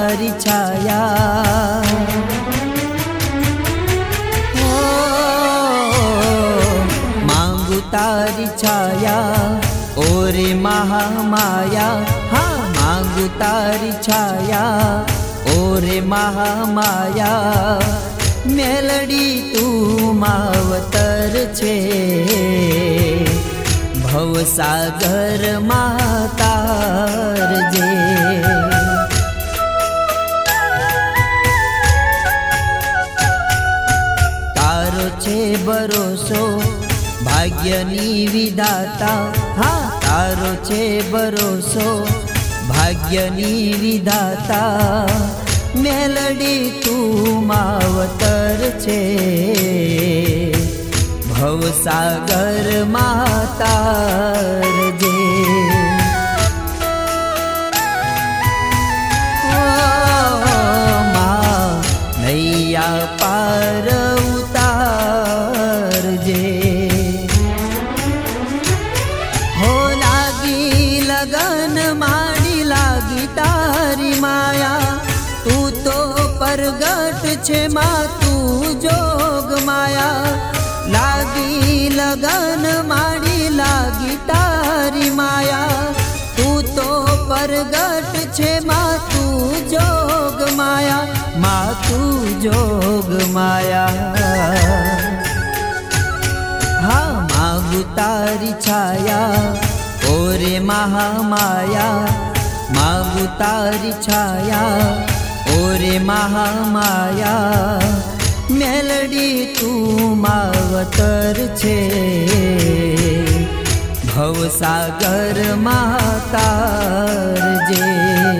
તારી છાયા, માંગુ તારી છાયા ઓરે મહામાયા, હા માંગુ તારી છાયા ઓરે મહામાયા, મેલડી તું માવતર છે ભવસાગર માં તારજે, તારો છે ભરોસો ભાગ્યની વિધાતા, હા તારો છે ભરોસો ભાગ્યની વિધાતા, મેલડી તું માવતર છે ભવસાગર માં તારજે, નૈયા પાર ઉતારજે, હો લાગી લગન માડી લાગી તારી માયા, તું તો પરગટ છે માં તું જોગ માયા, લાગી લગન માડી લાગી તારી માયા, તું તો પરગટ છે માં તું જોગ માયા, માં તું જોગ માયા, હા માગુ તારી છાયા ઓરે મહામાયા, માગુ તારી છાયા ઓરે મહામાયા, મેલડી તું માવતર છે ભવસાગર માં તારજે,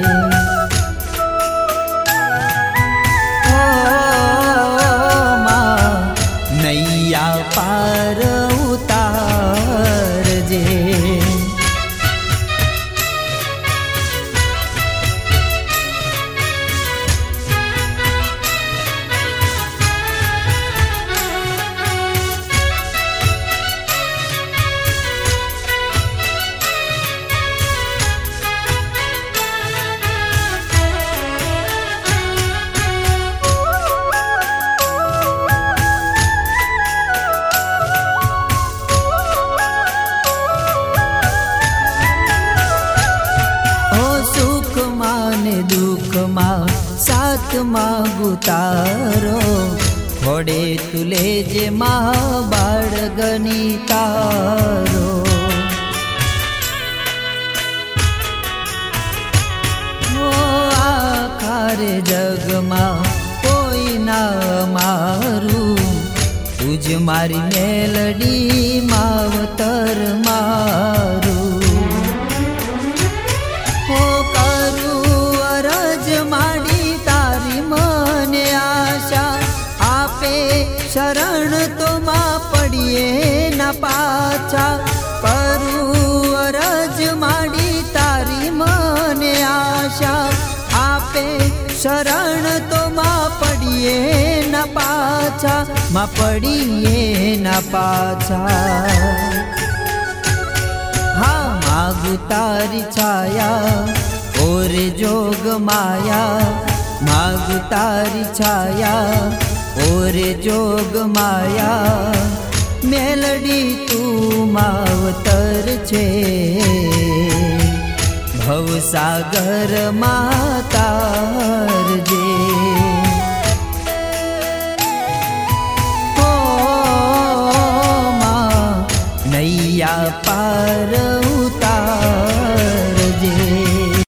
નૈયા પાર ઉતારજે, દુઃખમાં સાથ માગુ તારો, ઘોડે તુલે જે મા બાળગની તારો, આખારે જગમાં કોઈ ના મારું, તુજ મારી મેલડી માવતર મારું, શરણ તો માં પડીએ ના પાછા, કરું અરજ માડી તારી મને આશા, આપે શરણ તો માં પડીએ ના પાછા, માં પડીએ ના પાછા, હા માગુ તારી છાયા ઓરે જોગ માયા, માગુ તારી છાયા ઓરે જોગ માયા, મેલડી તું માવતર છે ભવસાગર માં તારજે,